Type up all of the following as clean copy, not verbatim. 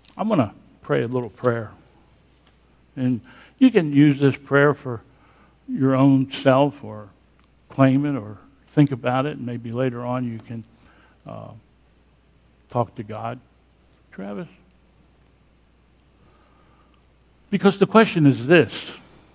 I'm going to pray a little prayer. And you can use this prayer for your own self or claim it or think about it. And maybe later on you can talk to God. Travis? Because the question is this.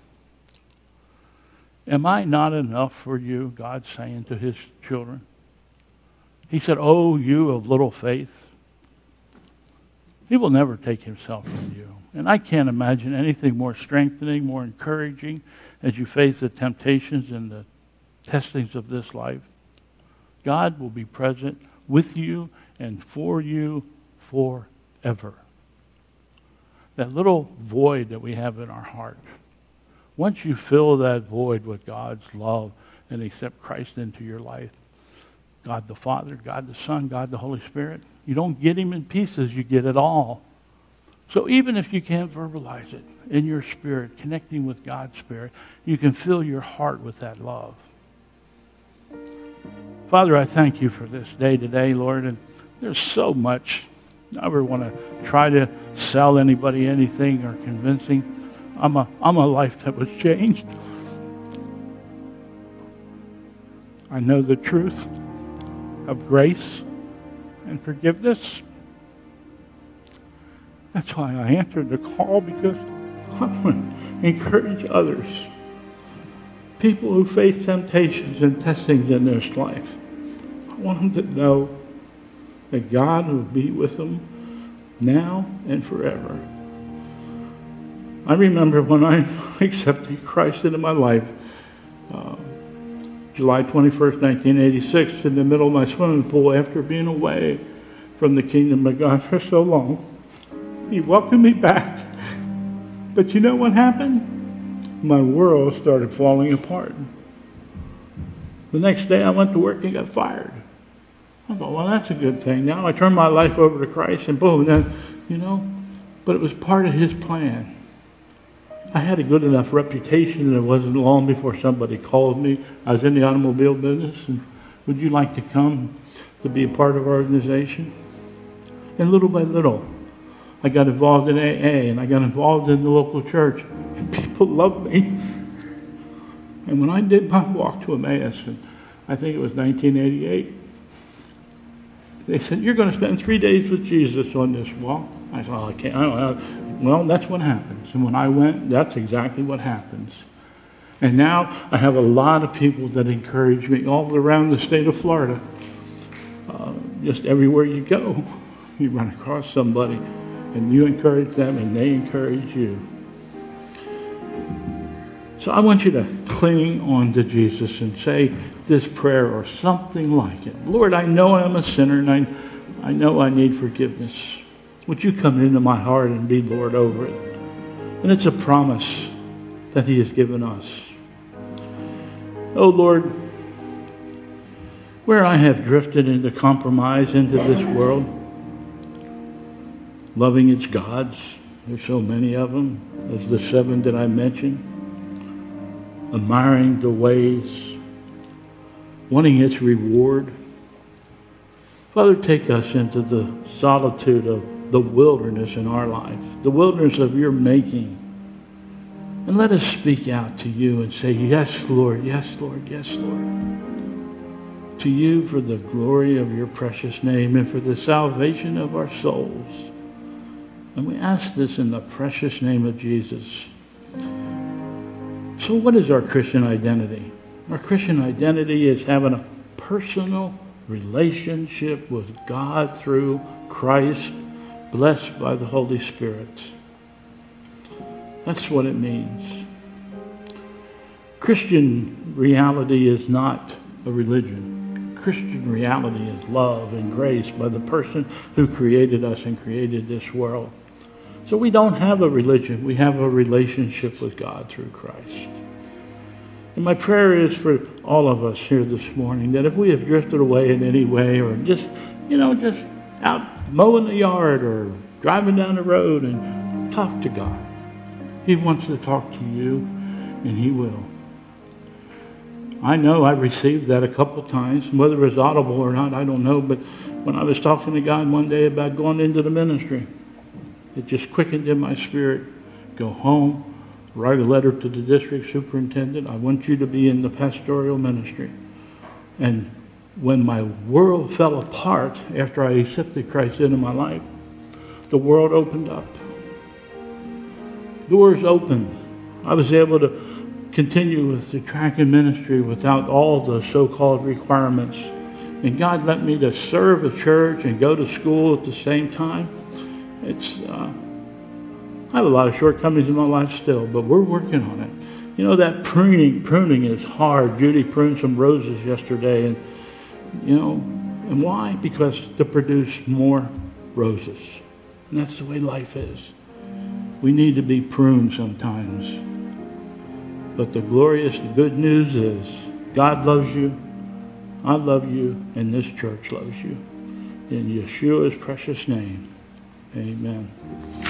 Am I not enough for you, God's saying to his children? He said, oh, you of little faith. He will never take himself from you. And I can't imagine anything more strengthening, more encouraging as you face the temptations and the testings of this life. God will be present with you and for you forever. That little void that we have in our heart, once you fill that void with God's love and accept Christ into your life, God the Father, God the Son, God the Holy Spirit, you don't get him in pieces, you get it all. So even if you can't verbalize it in your spirit, connecting with God's Spirit, you can fill your heart with that love. Father, I thank you for this day today, Lord, and there's so much. I never want to try to sell anybody anything or convincing. I'm a life that was changed. I know the truth of grace and forgiveness. That's why I answered the call, because I want to encourage others, people who face temptations and testings in this life. I want them to know that God will be with them now and forever. I remember when I accepted Christ into my life, July 21st, 1986, in the middle of my swimming pool after being away from the kingdom of God for so long. He welcomed me back. But you know what happened? My world started falling apart. The next day I went to work and got fired. I thought, well, that's a good thing. Now I turn my life over to Christ and boom, then, but it was part of his plan. I had a good enough reputation, and it wasn't long before somebody called me. I was in the automobile business, and would you like to come to be a part of our organization? And little by little, I got involved in AA, and I got involved in the local church, and people loved me. And when I did my walk to Emmaus, and I think it was 1988, they said, you're going to spend 3 days with Jesus on this walk. I said, oh, I can't. I don't know. Well, that's what happens. And when I went, that's exactly what happens. And now I have a lot of people that encourage me all around the state of Florida. Just everywhere you go, you run across somebody, and you encourage them, and they encourage you. So I want you to cling on to Jesus and say this prayer or something like it. Lord, I know I'm a sinner, and I know I need forgiveness. Would you come into my heart and be Lord over it? And it's a promise that he has given us. Oh, Lord, where I have drifted into compromise into this world, loving its gods, there's so many of them, as the 7 that I mentioned, admiring the ways, wanting its reward. Father, take us into the solitude of the wilderness in our lives, the wilderness of your making. And let us speak out to you and say, yes, Lord, yes, Lord, yes, Lord. To you for the glory of your precious name and for the salvation of our souls. And we ask this in the precious name of Jesus. So what is our Christian identity? Our Christian identity is having a personal relationship with God through Christ, blessed by the Holy Spirit. That's what it means. Christian reality is not a religion. Christian reality is love and grace by the person who created us and created this world. So we don't have a religion. We have a relationship with God through Christ. And my prayer is for all of us here this morning that if we have drifted away in any way or just out mowing the yard or driving down the road, and talk to God. He wants to talk to you, and he will. I know I received that a couple of times. Whether it was audible or not, I don't know. But when I was talking to God one day about going into the ministry, It just quickened in my spirit. Go home, write a letter to the district superintendent. I want you to be in the pastoral ministry. And when my world fell apart after I accepted Christ into my life, the world opened up. Doors opened. I was able to continue with the track and ministry without all the so-called requirements. And God let me to serve a church and go to school at the same time. I have a lot of shortcomings in my life still, but we're working on it. You know, that pruning is hard. Judy pruned some roses yesterday, and and why? Because to produce more roses. And that's the way life is. We need to be pruned sometimes. But the glorious good news is God loves you, I love you, and this church loves you. In Yeshua's precious name, amen.